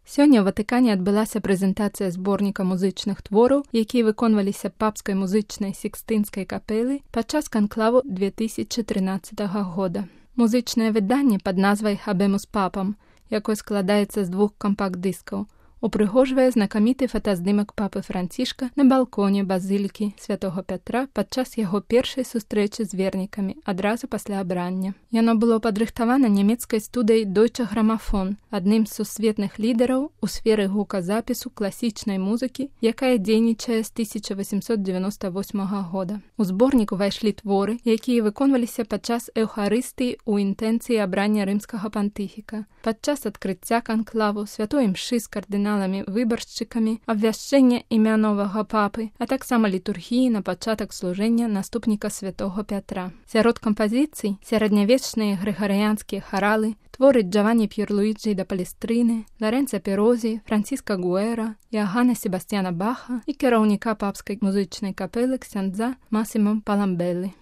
Сёння ў Ватыкане адбылася прэзентацыя зборніка музычных твораў, якія выконваліся папскай музычнай Сікстынскай капелай падчас канклаву 2013 года. Музычнае выданне пад назвай «Habemos Papam», якое складаецца з 2 кампакт-дыскаў, упрыгожвае знакаміты фотаздымак папы Францішка на балконе базылікі святого Пятра падчас яго першай сустрэчы з вернікамі адразу пасля абрання. Яно было падрыхтавана нямецкай студыяй Deutsche Grammophon, адным з сусветных лідараў у сферы гуказапісу класічнай музыкі, якая дзейнічае з 1898 года. У зборнік увайшлі творы, якія выконваліся падчас эўхарыстыі ў інтэнцыі абрання рымскага пантыфіка, падчас адкрыцця канклаву, святой імшы з кардыналамі-выбаршчыкамі, абвяшчэння імя новага папы, а таксама літургіі на пачатак служэння наступніка святого Пятра. Сярод кампазіцый сярэднявечныя грыгарыянскія харалы, творы Джаванні П'єрлуіджі да Палестрыны, Ларэнца Перозі, Франціска Гуэра, Іаганна Себастьяна Баха і кіраўніка папскай музычнай капелы ксяндза Масімо Паламбелі.